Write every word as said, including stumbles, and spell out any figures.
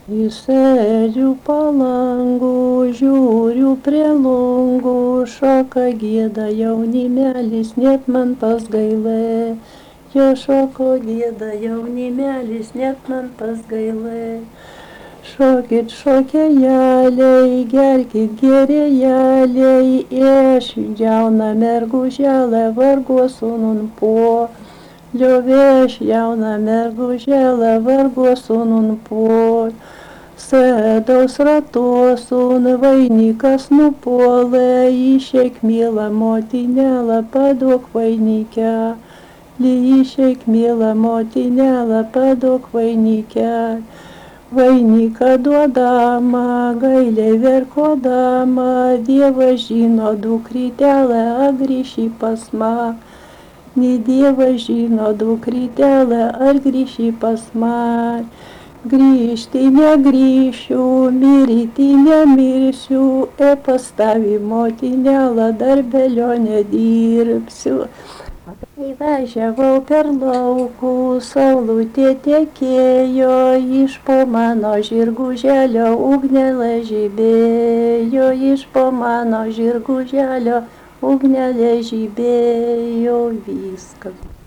Įsėdžiu palangų, žiūriu prie lungų, šoka gieda jaunimelis, net man pas gailė. Jo šoko gieda jaunimelis, net man pas gailė. Šokit šokėjaliai, gerkit gerėjaliai, aš jauna mergužėlė vargo sūnun po. Liovėš jauna mergužėlė vargo sūnun po. Sėdaus ratosun vainikas nupuolė, išeik miela motinėlė, paduok vainikę. Išeik miela motinėlė, paduok vainikę. Vainiką duodama, gailiai verkodama, Dievas žino dukrytelė, ar grįši pas mane. Nei Dievas žino dukrytelė, ar grįši pas mane. Grįžti negrįšiu, mirti nemirsiu, e pas tavį motinėlę darbelio nedirbsiu. Įvažiavau per laukus, saulutė tekėjo, iš po mano žirguželio ugnelė žibėjo, iš po mano žirguželio ugnelė žibėjo, viskas.